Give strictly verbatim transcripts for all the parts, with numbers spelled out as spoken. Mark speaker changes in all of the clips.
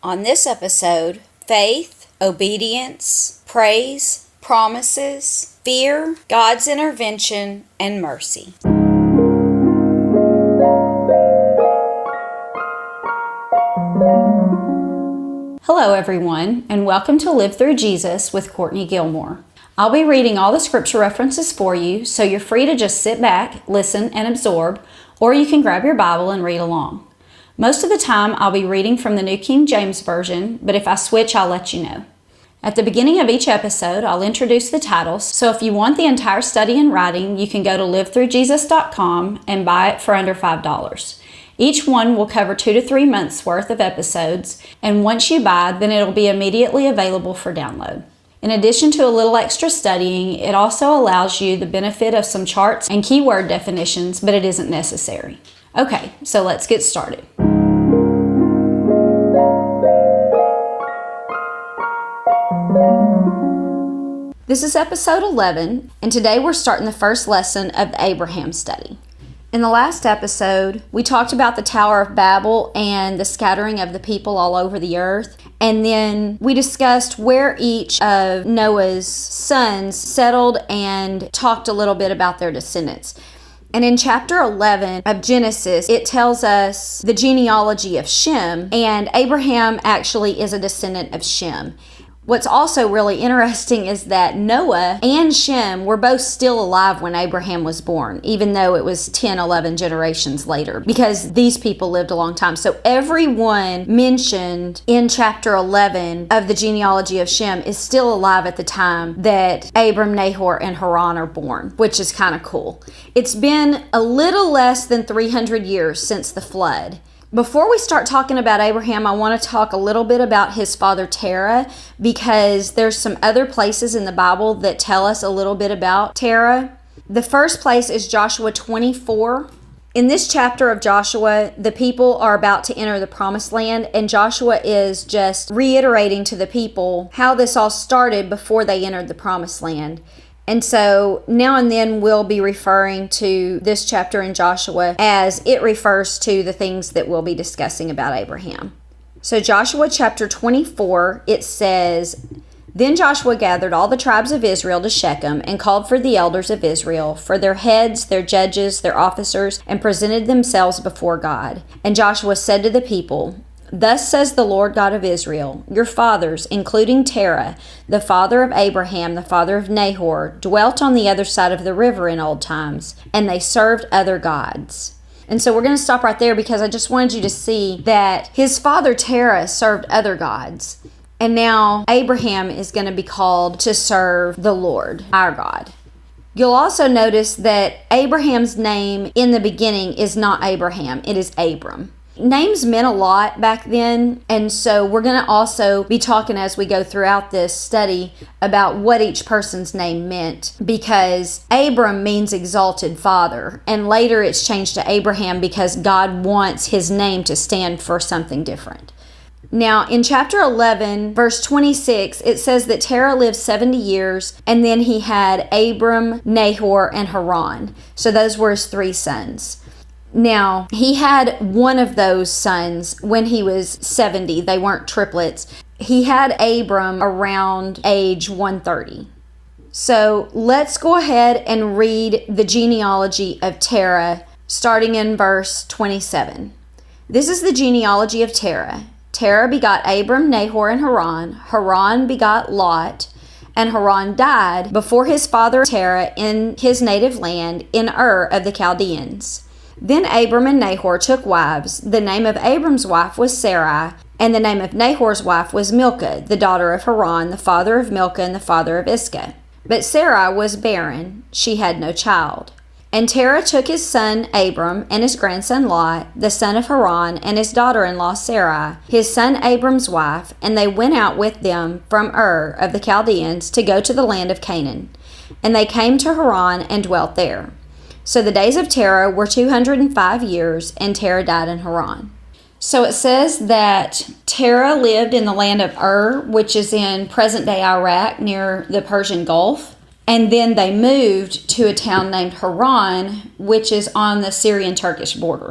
Speaker 1: On this episode, faith, obedience, praise, promises, fear, God's intervention, and mercy.
Speaker 2: Hello everyone, and welcome to Live Through Jesus with Courtney Gilmore. I'll be reading all the scripture references for you, so you're free to just sit back, listen, and absorb, or you can grab your Bible and read along. Most of the time, I'll be reading from the New King James Version, but if I switch, I'll let you know. At the beginning of each episode, I'll introduce the titles, so if you want the entire study in writing, you can go to live through jesus dot com and buy it for under five dollars. Each one will cover two to three months worth of episodes, and once you buy, then it'll be immediately available for download. In addition to a little extra studying, it also allows you the benefit of some charts and keyword definitions, but it isn't necessary. Okay, so let's get started. This is episode eleven, and today we're starting the first lesson of the Abraham study. In the last episode, we talked about the Tower of Babel and the scattering of the people all over the earth, and then we discussed where each of Noah's sons settled and talked a little bit about their descendants. And in chapter eleven of Genesis, it tells us the genealogy of Shem, and Abraham actually is a descendant of Shem. What's also really interesting is that Noah and Shem were both still alive when Abraham was born, even though it was ten, eleven generations later, because these people lived a long time. So everyone mentioned in chapter eleven of the genealogy of Shem is still alive at the time that Abram, Nahor, and Haran are born, which is kind of cool. It's been a little less than three hundred years since the flood. Before we start talking about Abraham, I want to talk a little bit about his father Terah, because there's some other places in the Bible that tell us a little bit about Terah. The first place is Joshua twenty-four. In this chapter of Joshua, the people are about to enter the promised land, and Joshua is just reiterating to the people how this all started before they entered the promised land. And so now and then we'll be referring to this chapter in Joshua as it refers to the things that we'll be discussing about Abraham. So Joshua chapter twenty-four, it says, "Then Joshua gathered all the tribes of Israel to Shechem and called for the elders of Israel, for their heads, their judges, their officers, and presented themselves before God. And Joshua said to the people, 'Thus says the Lord God of Israel, your fathers, including Terah, the father of Abraham, the father of Nahor, dwelt on the other side of the river in old times, and they served other gods.'" And so we're going to stop right there because I just wanted you to see that his father Terah served other gods. And now Abraham is going to be called to serve the Lord, our God. You'll also notice that Abraham's name in the beginning is not Abraham, it is Abram. Names meant a lot back then, and so we're going to also be talking as we go throughout this study about what each person's name meant, because Abram means exalted father, and later it's changed to Abraham because God wants his name to stand for something different. Now, in chapter eleven, verse twenty-six, it says that Terah lived seventy years, and then he had Abram, Nahor, and Haran. So those were his three sons. Now, he had one of those sons when he was seventy. They weren't triplets. He had Abram around age one hundred thirty. So let's go ahead and read the genealogy of Terah, starting in verse twenty-seven. This is the genealogy of Terah. Terah begot Abram, Nahor, and Haran. Haran begot Lot. And Haran died before his father Terah in his native land in Ur of the Chaldeans. Then Abram and Nahor took wives. The name of Abram's wife was Sarai, and the name of Nahor's wife was Milcah, the daughter of Haran, the father of Milcah and the father of Iscah. But Sarai was barren; she had no child. And Terah took his son Abram and his grandson Lot, the son of Haran, and his daughter-in-law Sarai, his son Abram's wife, and they went out with them from Ur of the Chaldeans to go to the land of Canaan. And they came to Haran and dwelt there. So the days of Terah were two hundred five years, and Terah died in Haran. So it says that Terah lived in the land of Ur, which is in present-day Iraq near the Persian Gulf. And then they moved to a town named Haran, which is on the Syrian-Turkish border.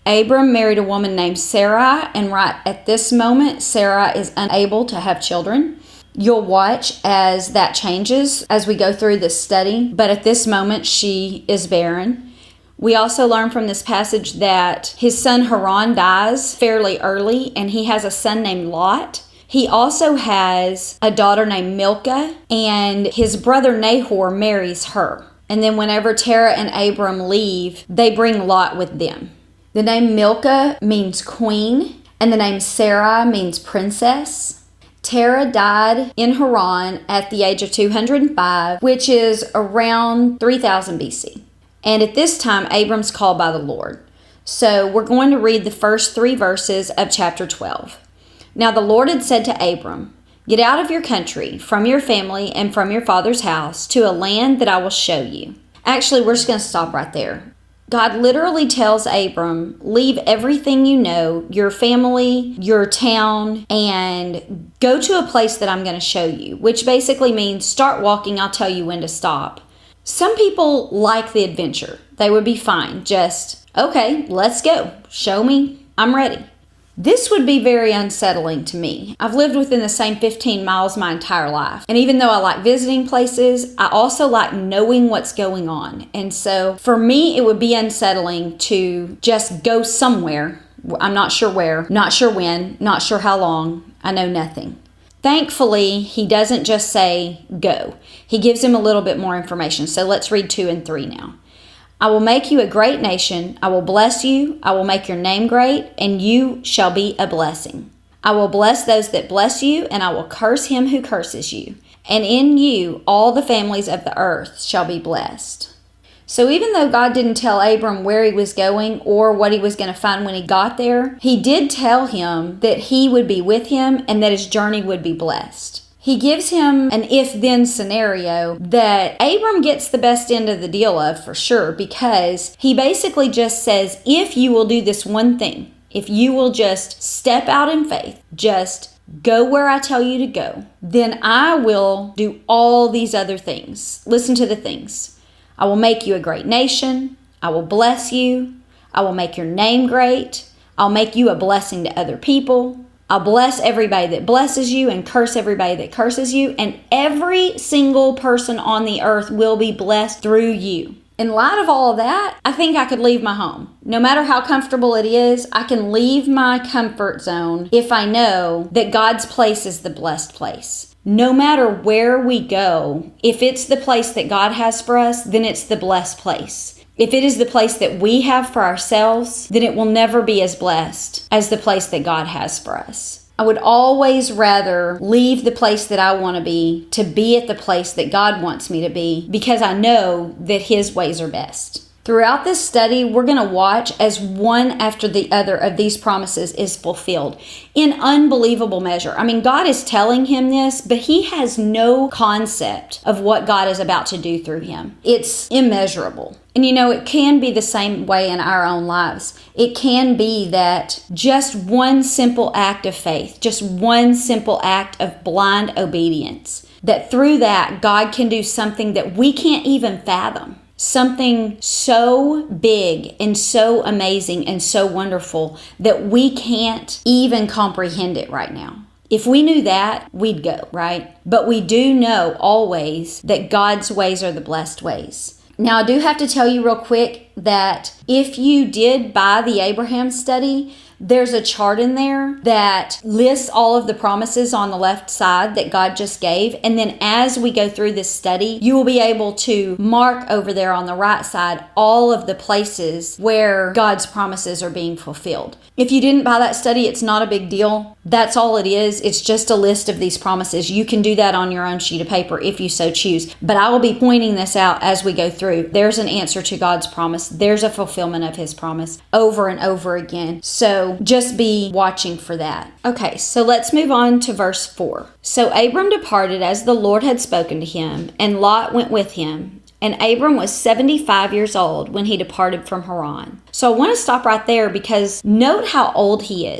Speaker 2: Abram married a woman named Sarai, and right at this moment, Sarah is unable to have children. You'll watch as that changes as we go through this study, but at this moment, she is barren. We also learn from this passage that his son Haran dies fairly early, and he has a son named Lot. He also has a daughter named Milcah, and his brother Nahor marries her. And then whenever Terah and Abram leave, they bring Lot with them. The name Milcah means queen, and the name Sarai means princess. Terah died in Haran at the age of two hundred five, which is around three thousand B C. And at this time, Abram's called by the Lord. So we're going to read the first three verses of chapter twelve. Now the Lord had said to Abram, "Get out of your country, from your family, and from your father's house, to a land that I will show you." Actually, we're just going to stop right there. God literally tells Abram, leave everything you know, your family, your town, and go to a place that I'm going to show you, which basically means start walking, I'll tell you when to stop. Some people like the adventure. They would be fine. Just, okay, let's go. Show me. I'm ready. This would be very unsettling to me. I've lived within the same fifteen miles my entire life. And even though I like visiting places, I also like knowing what's going on. And so for me, it would be unsettling to just go somewhere. I'm not sure where, not sure when, not sure how long. I know nothing. Thankfully, he doesn't just say go. He gives him a little bit more information. So let's read two and three now. I will make you a great nation. I will bless you. I will make your name great, and you shall be a blessing. I will bless those that bless you, and I will curse him who curses you. And in you all the families of the earth shall be blessed. So even though God didn't tell Abram where he was going or what he was going to find when he got there, he did tell him that he would be with him and that his journey would be blessed. He gives him an if-then scenario that Abram gets the best end of the deal of for sure, because he basically just says, if you will do this one thing, if you will just step out in faith, just go where I tell you to go, then I will do all these other things. Listen to the things. I will make you a great nation. I will bless you. I will make your name great. I'll make you a blessing to other people. I'll bless everybody that blesses you and curse everybody that curses you. And every single person on the earth will be blessed through you. In light of all of that, I think I could leave my home. No matter how comfortable it is, I can leave my comfort zone if I know that God's place is the blessed place. No matter where we go, if it's the place that God has for us, then it's the blessed place. If it is the place that we have for ourselves, then it will never be as blessed as the place that God has for us. I would always rather leave the place that I want to be to be at the place that God wants me to be, because I know that His ways are best. Throughout this study, we're going to watch as one after the other of these promises is fulfilled in unbelievable measure. I mean, God is telling him this, but he has no concept of what God is about to do through him. It's immeasurable. And you know, it can be the same way in our own lives. It can be that just one simple act of faith, just one simple act of blind obedience, that through that, God can do something that we can't even fathom. Something so big and so amazing and so wonderful that we can't even comprehend it right now. If we knew that, we'd go, right? But we do know always that God's ways are the blessed ways. Now, I do have to tell you real quick that if you did buy the Abraham study, there's a chart in there that lists all of the promises on the left side that God just gave. And then as we go through this study, you will be able to mark over there on the right side all of the places where God's promises are being fulfilled. If you didn't buy that study, it's not a big deal. That's all it is. It's just a list of these promises. You can do that on your own sheet of paper if you so choose. But I will be pointing this out as we go through. There's an answer to God's promise. There's a fulfillment of His promise over and over again. So just be watching for that. Okay, so let's move on to verse four. So Abram departed as the Lord had spoken to him, and Lot went with him. And Abram was seventy-five years old when he departed from Haran. So I want to stop right there because note how old he is.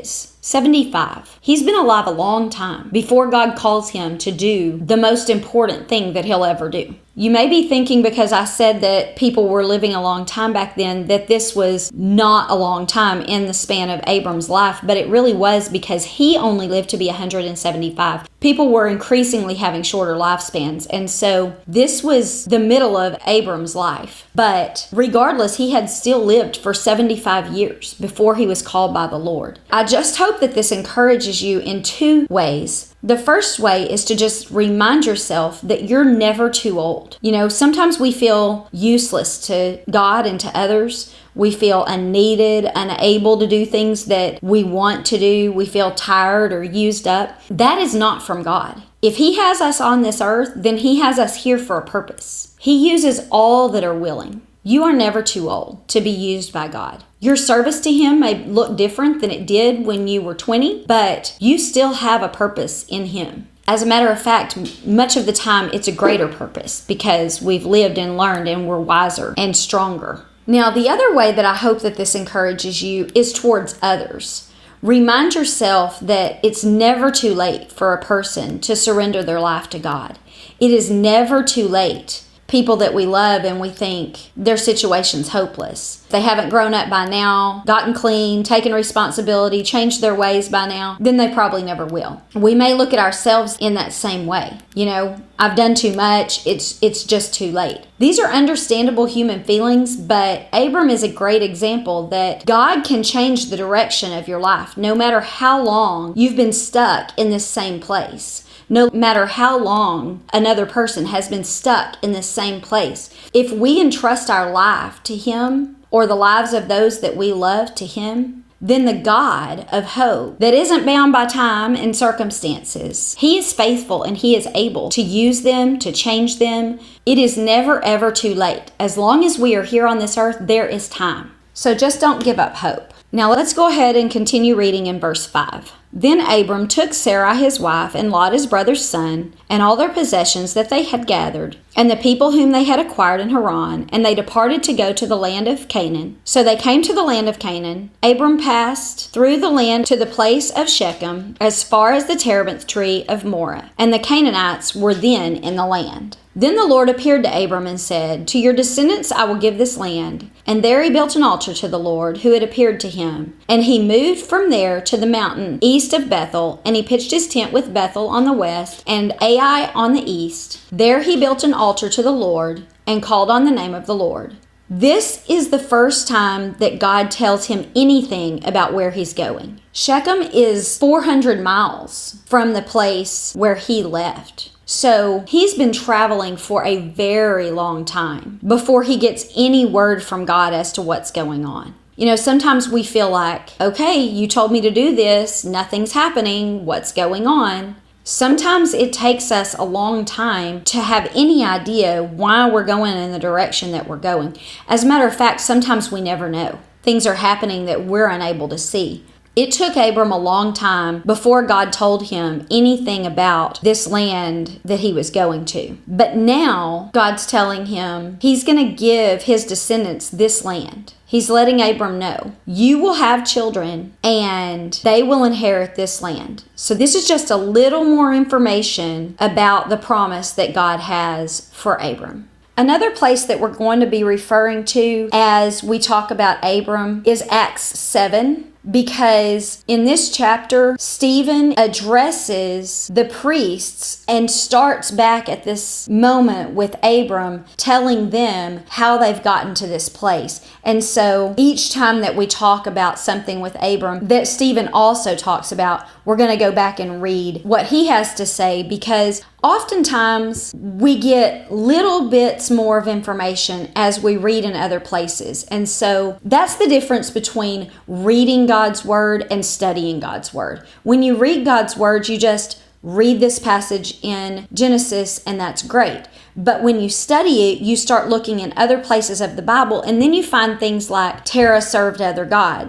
Speaker 2: seventy-five. He's been alive a long time before God calls him to do the most important thing that he'll ever do. You may be thinking, because I said that people were living a long time back then, that this was not a long time in the span of Abram's life, but it really was, because he only lived to be one hundred seventy-five. People were increasingly having shorter lifespans, and so this was the middle of Abram's life. But regardless, he had still lived for seventy-five years before he was called by the Lord. I just hope that this encourages you in two ways. The first way is to just remind yourself that you're never too old. You know, sometimes we feel useless to God and to others. We feel unneeded, unable to do things that we want to do. We feel tired or used up. That is not from God. If He has us on this earth, then He has us here for a purpose. He uses all that are willing. You are never too old to be used by God. Your service to Him may look different than it did when you were twenty, but you still have a purpose in Him. As a matter of fact, much of the time it's a greater purpose because we've lived and learned and we're wiser and stronger. Now, the other way that I hope that this encourages you is towards others. Remind yourself that it's never too late for a person to surrender their life to God. It is never too late. People that we love and we think their situation's hopeless. They haven't grown up by now, gotten clean, taken responsibility, changed their ways by now, then they probably never will. We may look at ourselves in that same way. You know, I've done too much, it's it's just too late. These are understandable human feelings, but Abram is a great example that God can change the direction of your life no matter how long you've been stuck in this same place. No matter how long another person has been stuck in the same place, if we entrust our life to Him or the lives of those that we love to Him, then the God of hope that isn't bound by time and circumstances, He is faithful and He is able to use them, to change them. It is never ever too late. As long as we are here on this earth, there is time. So just don't give up hope. Now let's go ahead and continue reading in verse five. Then Abram took Sarai his wife and Lot his brother's son and all their possessions that they had gathered and the people whom they had acquired in Haran, and they departed to go to the land of Canaan. So they came to the land of Canaan. Abram passed through the land to the place of Shechem as far as the terebinth tree of Moreh, and the Canaanites were then in the land. Then the Lord appeared to Abram and said, "To your descendants I will give this land." And there he built an altar to the Lord who had appeared to him. And he moved from there to the mountain east of Bethel, and he pitched his tent with Bethel on the west and Ai on the east. There he built an altar to the Lord and called on the name of the Lord. This is the first time that God tells him anything about where he's going. Shechem is four hundred miles from the place where he left. So he's been traveling for a very long time before he gets any word from God as to what's going on. You know, sometimes we feel like, okay, you told me to do this, nothing's happening, what's going on? Sometimes it takes us a long time to have any idea why we're going in the direction that we're going. As a matter of fact, sometimes we never know. Things are happening that we're unable to see. It took Abram a long time before God told him anything about this land that he was going to. But now God's telling him He's going to give his descendants this land. He's letting Abram know, you will have children and they will inherit this land. So this is just a little more information about the promise that God has for Abram. Another place that we're going to be referring to as we talk about Abram is Acts seven. Because in this chapter, Stephen addresses the priests and starts back at this moment with Abram, telling them how they've gotten to this place. And so each time that we talk about something with Abram that Stephen also talks about, we're going to go back and read what he has to say, because oftentimes we get little bits more of information as we read in other places. And so that's the difference between reading God's Word and studying God's Word. When you read God's Word, you just read this passage in Genesis and that's great. But when you study it, you start looking in other places of the Bible, and then you find things like Terah served other gods,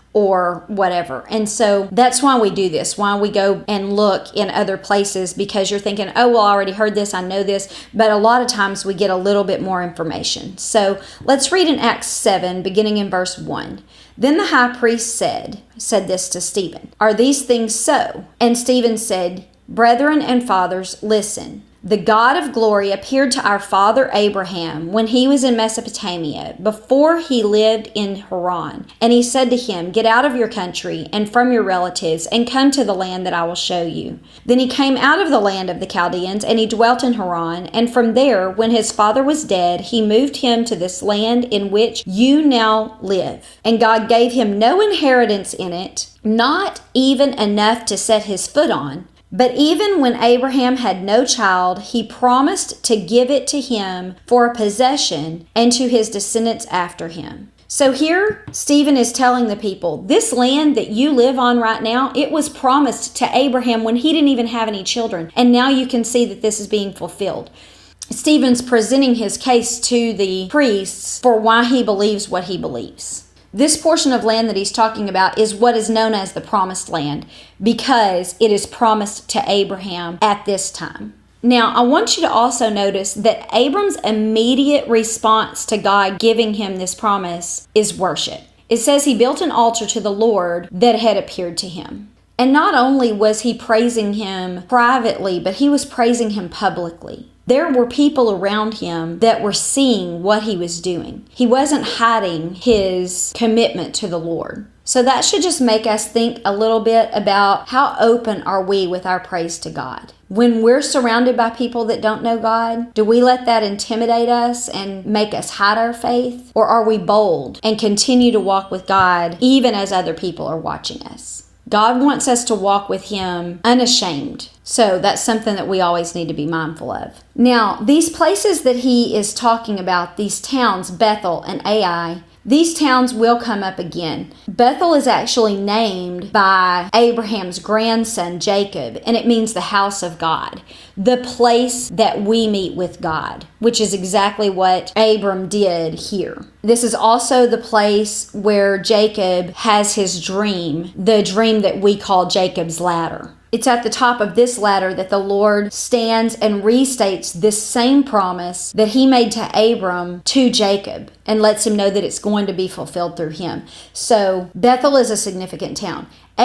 Speaker 2: or whatever. And so that's why we do this, why we go and look in other places, because you're thinking, oh, well, I already heard this, I know this, but a lot of times we get a little bit more information. So let's read in Acts seven, beginning in verse one. Then the high priest said, said this to Stephen, "Are these things so?" And Stephen said, "Brethren and fathers, listen. The God of glory appeared to our father Abraham when he was in Mesopotamia, before he lived in Haran. And he said to him, 'Get out of your country and from your relatives and come to the land that I will show you.' Then he came out of the land of the Chaldeans and he dwelt in Haran. And from there, when his father was dead, he moved him to this land in which you now live. And God gave him no inheritance in it, not even enough to set his foot on. But even when Abraham had no child, he promised to give it to him for a possession and to his descendants after him." So here, Stephen is telling the people, this land that you live on right now, it was promised to Abraham when he didn't even have any children. And now you can see that this is being fulfilled. Stephen's presenting his case to the priests for why he believes what he believes. This portion of land that he's talking about is what is known as the promised land, because it is promised to Abraham at this time. Now, I want you to also notice that Abram's immediate response to God giving him this promise is worship. It says he built an altar to the Lord that had appeared to him. And not only was he praising him privately, but he was praising him publicly. There were people around him that were seeing what he was doing. He wasn't hiding his commitment to the Lord. So that should just make us think a little bit about how open are we with our praise to God. When we're surrounded by people that don't know God, do we let that intimidate us and make us hide our faith? Or are we bold and continue to walk with God even as other people are watching us? God wants us to walk with Him unashamed. So that's something that we always need to be mindful of. Now, these places that he is talking about, these towns, Bethel and Ai, these towns will come up again. Bethel is actually named by Abraham's grandson, Jacob, and it means the house of God, the place that we meet with God, which is exactly what Abram did here. This is also the place where Jacob has his dream, the dream that we call Jacob's ladder. It's at the top of this ladder that the Lord stands and restates this same promise that he made to Abram to Jacob and lets him know that it's going to be fulfilled through him. So Bethel is a significant town.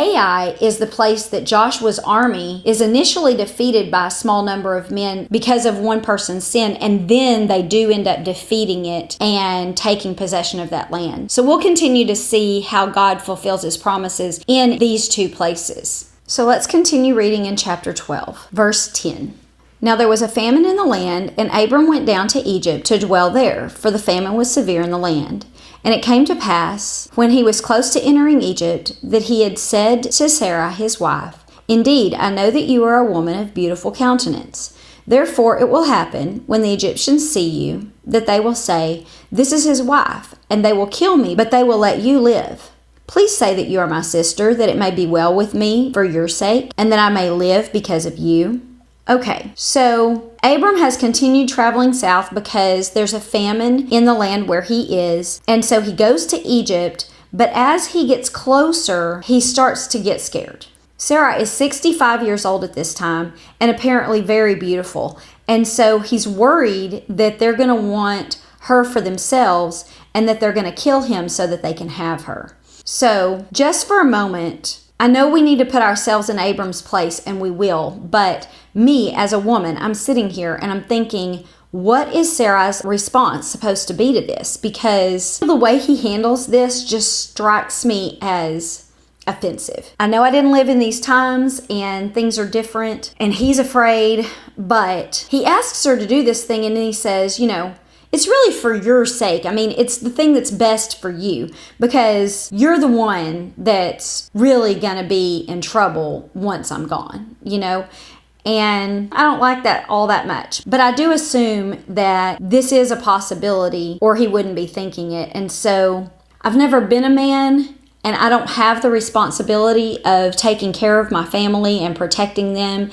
Speaker 2: Ai is the place that Joshua's army is initially defeated by a small number of men because of one person's sin, and then they do end up defeating it and taking possession of that land. So we'll continue to see how God fulfills his promises in these two places. So let's continue reading in chapter twelve, verse ten. Now there was a famine in the land, and Abram went down to Egypt to dwell there, for the famine was severe in the land. And it came to pass, when he was close to entering Egypt, that he had said to Sarah his wife, "Indeed, I know that you are a woman of beautiful countenance. Therefore it will happen, when the Egyptians see you, that they will say, 'This is his wife,' and they will kill me, but they will let you live. Please say that you are my sister, that it may be well with me for your sake, and that I may live because of you." Okay, so Abram has continued traveling south because there's a famine in the land where he is, and so he goes to Egypt, but as he gets closer, he starts to get scared. Sarah is sixty-five years old at this time, and apparently very beautiful, and so he's worried that they're going to want her for themselves, and that they're going to kill him so that they can have her. So, just for a moment, I know we need to put ourselves in Abram's place, and we will, but me as a woman, I'm sitting here and I'm thinking, what is Sarah's response supposed to be to this? Because the way he handles this just strikes me as offensive. I know I didn't live in these times and things are different, and he's afraid, but he asks her to do this thing, and then he says, you know, it's really for your sake. I mean, it's the thing that's best for you, because you're the one that's really going to be in trouble once I'm gone, you know? And I don't like that all that much. But I do assume that this is a possibility, or he wouldn't be thinking it. And so I've never been a man, and I don't have the responsibility of taking care of my family and protecting them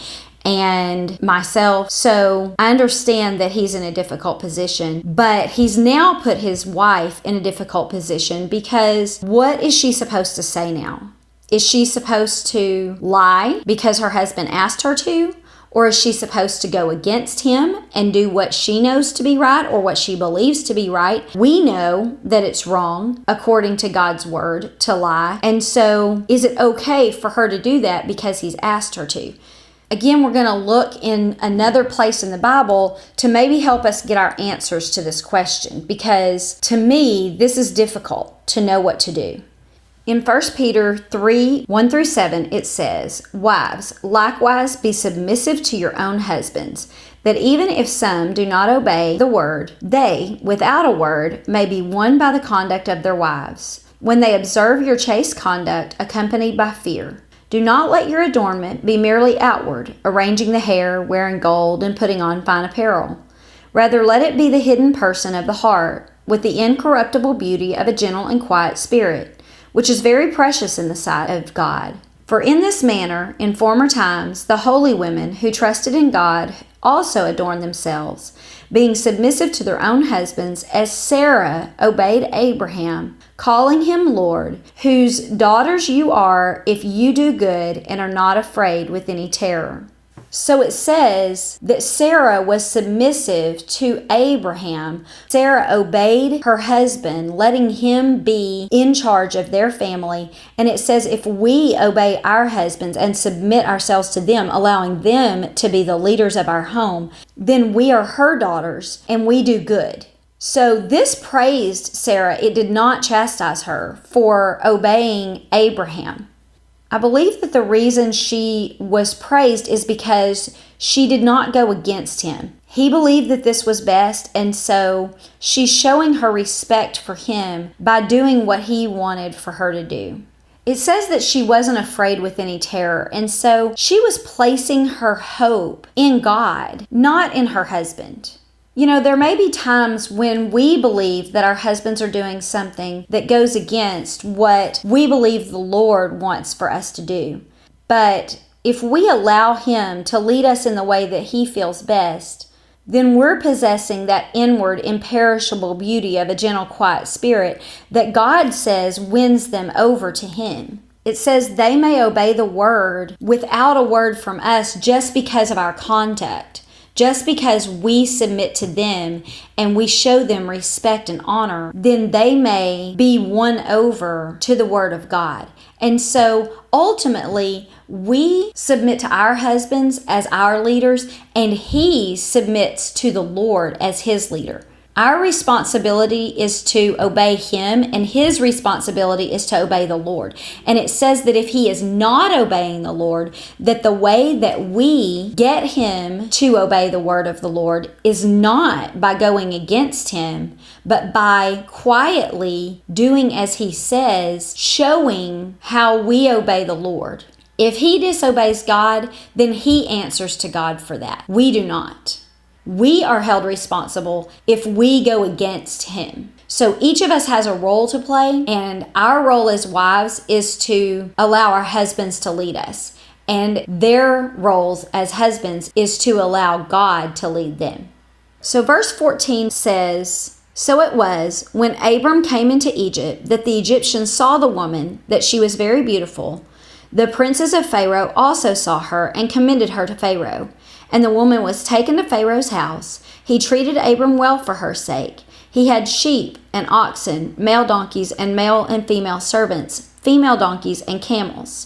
Speaker 2: and myself. So I understand that he's in a difficult position, but he's now put his wife in a difficult position because what is she supposed to say now? Is she supposed to lie because her husband asked her to? Or is she supposed to go against him and do what she knows to be right or what she believes to be right? We know that it's wrong, according to God's word, to lie. And so is it okay for her to do that because he's asked her to? Again, we're going to look in another place in the Bible to maybe help us get our answers to this question, because to me, this is difficult to know what to do. In First Peter three, one through seven, it says, "Wives, likewise be submissive to your own husbands, that even if some do not obey the word, they, without a word, may be won by the conduct of their wives, when they observe your chaste conduct accompanied by fear. Do not let your adornment be merely outward, arranging the hair, wearing gold, and putting on fine apparel. Rather, let it be the hidden person of the heart, with the incorruptible beauty of a gentle and quiet spirit, which is very precious in the sight of God. For in this manner, in former times, the holy women who trusted in God also adorned themselves, being submissive to their own husbands, as Sarah obeyed Abraham, calling him Lord, whose daughters you are if you do good and are not afraid with any terror." So it says that Sarah was submissive to Abraham. Sarah obeyed her husband, letting him be in charge of their family. And it says if we obey our husbands and submit ourselves to them, allowing them to be the leaders of our home, then we are her daughters and we do good. So this praised Sarah. It did not chastise her for obeying Abraham. I believe that the reason she was praised is because she did not go against him. He believed that this was best, and so she's showing her respect for him by doing what he wanted for her to do. It says that she wasn't afraid with any terror, and so she was placing her hope in God, not in her husband. You know, there may be times when we believe that our husbands are doing something that goes against what we believe the Lord wants for us to do. But if we allow Him to lead us in the way that He feels best, then we're possessing that inward, imperishable beauty of a gentle, quiet spirit that God says wins them over to Him. It says they may obey the word without a word from us just because of our conduct. Just because we submit to them and we show them respect and honor, then they may be won over to the Word of God. And so ultimately, we submit to our husbands as our leaders, and He submits to the Lord as His leader. Our responsibility is to obey Him, and His responsibility is to obey the Lord. And it says that if he is not obeying the Lord, that the way that we get him to obey the word of the Lord is not by going against him, but by quietly doing as He says, showing how we obey the Lord. If he disobeys God, then he answers to God for that. We do not. We are held responsible if we go against him. So each of us has a role to play, and our role as wives is to allow our husbands to lead us. And their roles as husbands is to allow God to lead them. So verse fourteen says, "So it was, when Abram came into Egypt, that the Egyptians saw the woman, that she was very beautiful. The princes of Pharaoh also saw her and commended her to Pharaoh. And the woman was taken to Pharaoh's house. He treated Abram well for her sake. He had sheep and oxen, male donkeys and male and female servants, female donkeys and camels."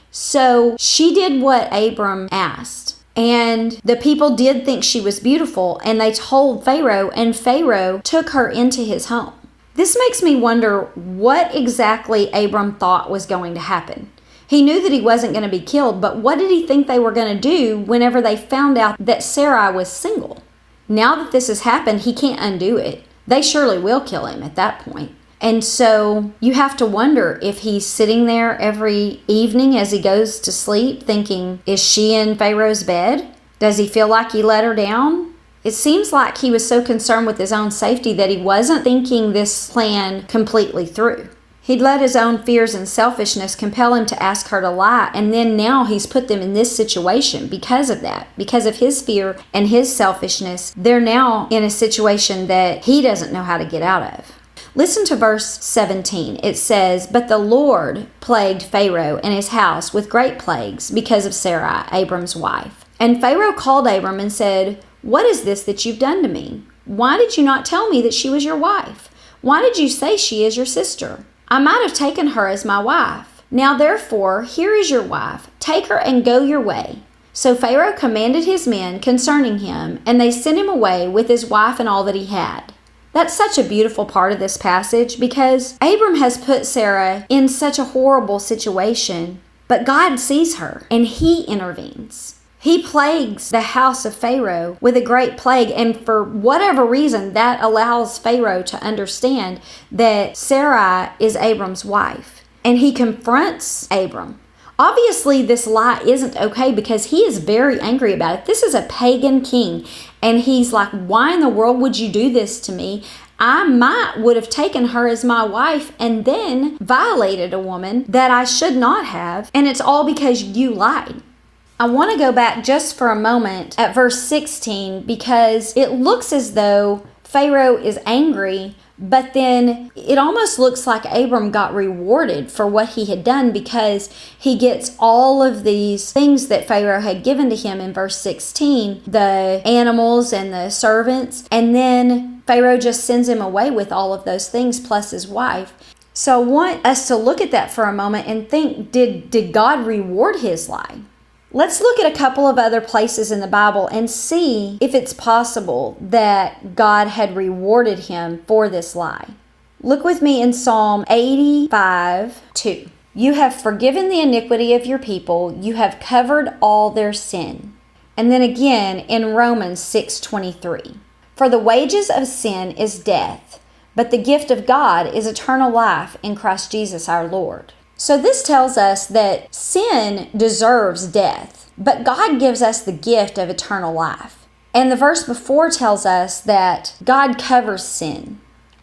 Speaker 2: So she did what Abram asked. And the people did think she was beautiful, and they told Pharaoh, and Pharaoh took her into his home. This makes me wonder what exactly Abram thought was going to happen. He knew that he wasn't going to be killed, but what did he think they were going to do whenever they found out that Sarai was single? Now that this has happened, he can't undo it. They surely will kill him at that point. And so you have to wonder if he's sitting there every evening as he goes to sleep thinking, is she in Pharaoh's bed? Does he feel like he let her down? It seems like he was so concerned with his own safety that he wasn't thinking this plan completely through. He'd let his own fears and selfishness compel him to ask her to lie, and then now he's put them in this situation because of that. Because of his fear and his selfishness, they're now in a situation that he doesn't know how to get out of. Listen to verse seventeen. It says, "But the Lord plagued Pharaoh and his house with great plagues because of Sarai, Abram's wife. And Pharaoh called Abram and said, 'What is this that you've done to me? Why did you not tell me that she was your wife? Why did you say she is your sister? I might have taken her as my wife. Now therefore, here is your wife. Take her and go your way.' So Pharaoh commanded his men concerning him, and they sent him away with his wife and all that he had." That's such a beautiful part of this passage because Abram has put Sarah in such a horrible situation, but God sees her and he intervenes. He plagues the house of Pharaoh with a great plague, and for whatever reason, that allows Pharaoh to understand that Sarai is Abram's wife. And he confronts Abram. Obviously, this lie isn't okay because he is very angry about it. This is a pagan king, and he's like, why in the world would you do this to me? I might would have taken her as my wife and then violated a woman that I should not have, and it's all because you lied. I want to go back just for a moment at verse sixteen because it looks as though Pharaoh is angry, but then it almost looks like Abram got rewarded for what he had done because he gets all of these things that Pharaoh had given to him in verse sixteen, the animals and the servants, and then Pharaoh just sends him away with all of those things plus his wife. So I want us to look at that for a moment and think, did, did God reward his lie? Let's look at a couple of other places in the Bible and see if it's possible that God had rewarded him for this lie. Look with me in Psalm eighty-five two. "You have forgiven the iniquity of your people. You have covered all their sin." And then again in Romans six twenty-three. "For the wages of sin is death, but the gift of God is eternal life in Christ Jesus our Lord." So this tells us that sin deserves death, but God gives us the gift of eternal life. And the verse before tells us that God covers sin.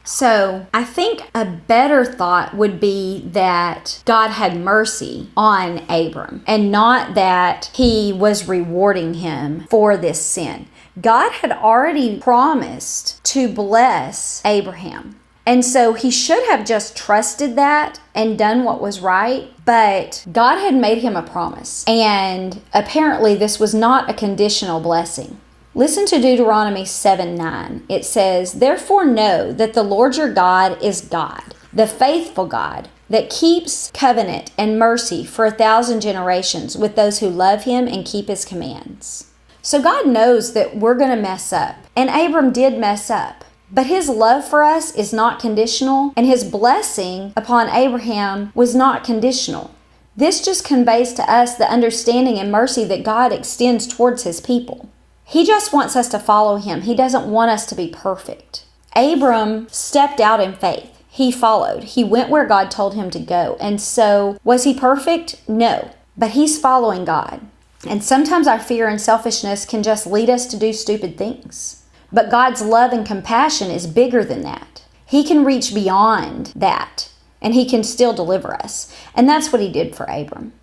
Speaker 2: So I think a better thought would be that God had mercy on Abram and not that he was rewarding him for this sin. God had already promised to bless Abraham. And so he should have just trusted that and done what was right, but God had made him a promise. And apparently this was not a conditional blessing. Listen to Deuteronomy seven nine. It says, "Therefore know that the Lord your God is God, the faithful God, that keeps covenant and mercy for a thousand generations with those who love him and keep his commands." So God knows that we're going to mess up. And Abram did mess up. But his love for us is not conditional, and his blessing upon Abraham was not conditional. This just conveys to us the understanding and mercy that God extends towards his people. He just wants us to follow him. He doesn't want us to be perfect. Abram stepped out in faith. He followed. He went where God told him to go. And so, was he perfect? No. But he's following God. And sometimes our fear and selfishness can just lead us to do stupid things. But God's love and compassion is bigger than that. He can reach beyond that, and he can still deliver us. And that's what he did for Abram.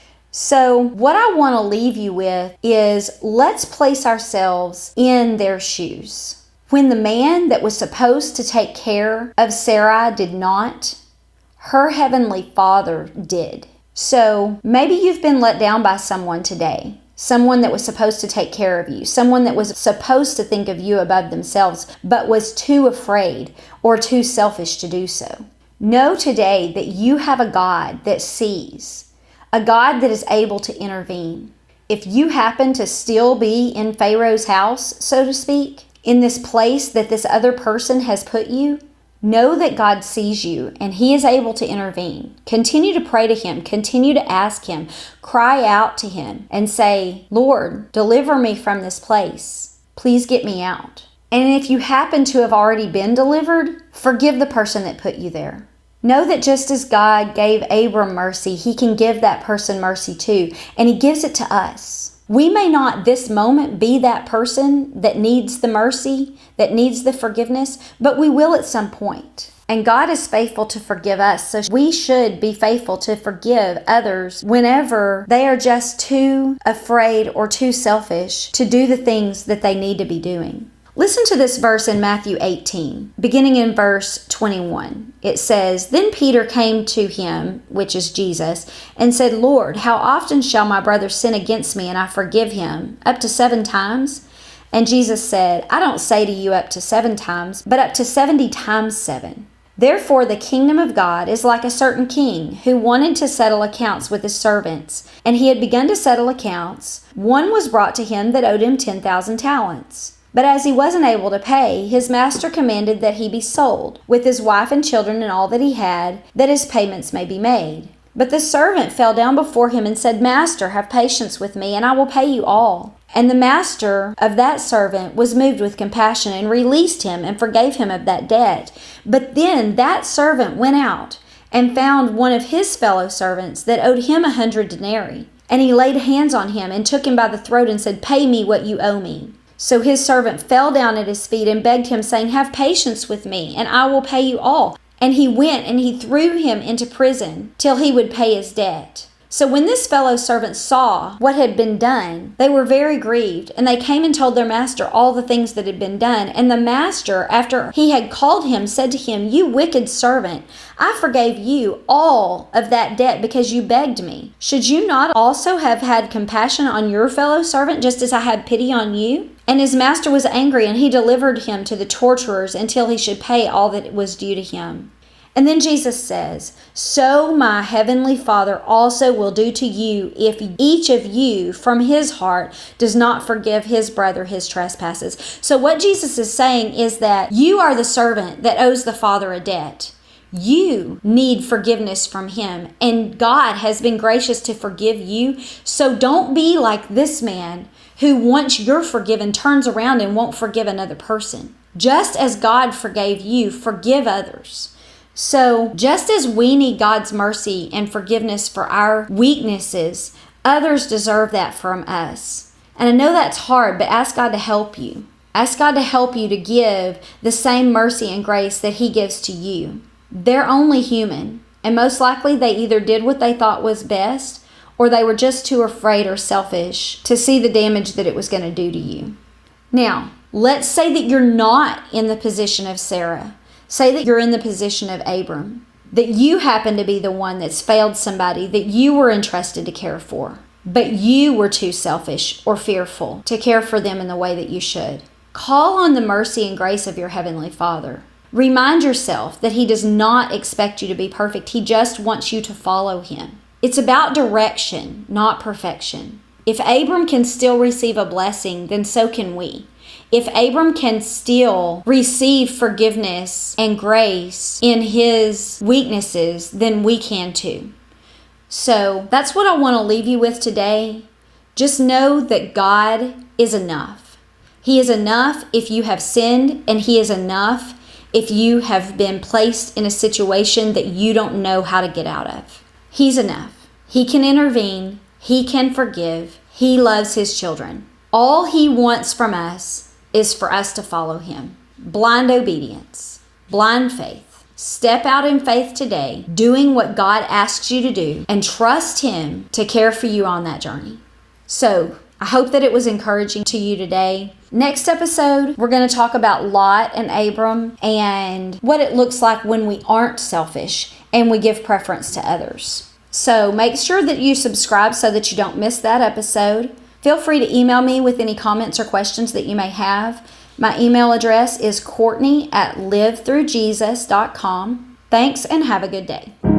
Speaker 2: So what I want to leave you with is let's place ourselves in their shoes. When the man that was supposed to take care of Sarai did not, her heavenly Father did. So maybe you've been let down by someone today. Someone that was supposed to take care of you, someone that was supposed to think of you above themselves, but was too afraid or too selfish to do so. Know today that you have a God that sees, a God that is able to intervene. If you happen to still be in Pharaoh's house, so to speak, in this place that this other person has put you, know that God sees you and he is able to intervene. Continue to pray to him. Continue to ask him. Cry out to him and say, "Lord, deliver me from this place. Please get me out." And if you happen to have already been delivered, forgive the person that put you there. Know that just as God gave Abram mercy, he can give that person mercy too. And he gives it to us. We may not this moment be that person that needs the mercy, that needs the forgiveness, but we will at some point. And God is faithful to forgive us, so we should be faithful to forgive others whenever they are just too afraid or too selfish to do the things that they need to be doing. Listen to this verse in Matthew eighteen, beginning in verse twenty-one. It says, "Then Peter came to him," which is Jesus, "and said, Lord, how often shall my brother sin against me and I forgive him? Up to seven times? And Jesus said, I don't say to you up to seven times, but up to seventy times seven. Therefore the kingdom of God is like a certain king who wanted to settle accounts with his servants. And he had begun to settle accounts. One was brought to him that owed him ten thousand talents. But as he wasn't able to pay, his master commanded that he be sold, with his wife and children and all that he had, that his payments may be made. But the servant fell down before him and said, Master, have patience with me, and I will pay you all. And the master of that servant was moved with compassion, and released him, and forgave him of that debt. But then that servant went out, and found one of his fellow servants that owed him a hundred denarii. And he laid hands on him, and took him by the throat, and said, Pay me what you owe me. So his servant fell down at his feet and begged him, saying, Have patience with me, and I will pay you all. And he went and he threw him into prison till he would pay his debt. So when this fellow servant saw what had been done, they were very grieved, and they came and told their master all the things that had been done. And the master, after he had called him, said to him, You wicked servant, I forgave you all of that debt because you begged me. Should you not also have had compassion on your fellow servant, just as I had pity on you? And his master was angry, and he delivered him to the torturers until he should pay all that was due to him. And then Jesus says, So my heavenly Father also will do to you if each of you from his heart does not forgive his brother his trespasses. So what Jesus is saying is that you are the servant that owes the Father a debt. You need forgiveness from him, and God has been gracious to forgive you. So don't be like this man who, once you're forgiven, turns around and won't forgive another person. Just as God forgave you, forgive others. So just as we need God's mercy and forgiveness for our weaknesses, others deserve that from us. And I know that's hard, but ask God to help you. Ask God to help you to give the same mercy and grace that he gives to you. They're only human, and most likely they either did what they thought was best, or they were just too afraid or selfish to see the damage that it was going to do to you. Now, let's say that you're not in the position of Sarah. Say that you're in the position of Abram, that you happen to be the one that's failed somebody that you were entrusted to care for, but you were too selfish or fearful to care for them in the way that you should. Call on the mercy and grace of your Heavenly Father. Remind yourself that he does not expect you to be perfect. He just wants you to follow him. It's about direction, not perfection. If Abram can still receive a blessing, then so can we. If Abram can still receive forgiveness and grace in his weaknesses, then we can too. So that's what I want to leave you with today. Just know that God is enough. He is enough if you have sinned, and he is enough if you have been placed in a situation that you don't know how to get out of. He's enough. He can intervene. He can forgive. He loves his children. All he wants from us is for us to follow him. Blind obedience, blind faith. Step out in faith today, doing what God asks you to do, and trust him to care for you on that journey. So I hope that it was encouraging to you today. Next episode, we're going to talk about Lot and Abram and what it looks like when we aren't selfish and we give preference to others. So make sure that you subscribe so that you don't miss that episode. Feel free to email me with any comments or questions that you may have. My email address is Courtney at live through jesus dot com. Thanks, and have a good day.